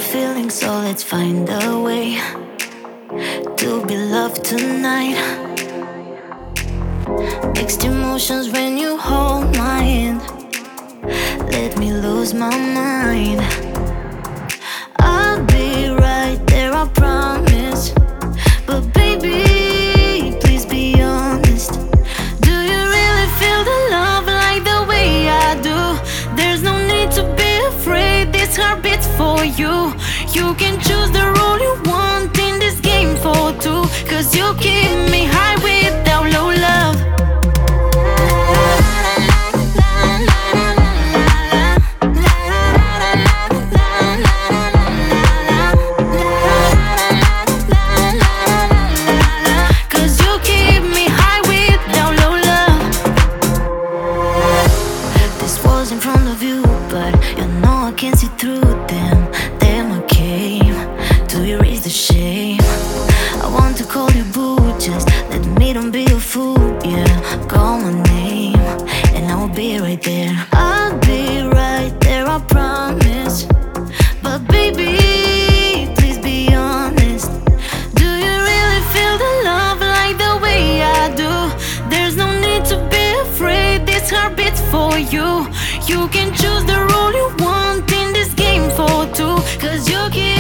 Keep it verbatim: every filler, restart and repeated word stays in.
feeling, so let's find a way to be loved tonight. Mixed emotions when you hold my hand. Let me lose my mind. I'll be right there, I promise. But baby, please be honest. Do you really feel the love like the way I do? There's no need to be afraid, this heart beats for you. You can choose the role you want in this game for two. Cause you keep me high without low love. In front of you, but you know I can't see through them. Damn, I came to erase the shame. I want to call you boo, just let me, don't be a fool. Yeah, call my name and I will be right there. I'll be right there, I promise. But baby, please be honest. Do you really feel the love like the way I do? There's no need to be afraid, this heart beats for you. You can choose the role you want in this game for two. Cause you can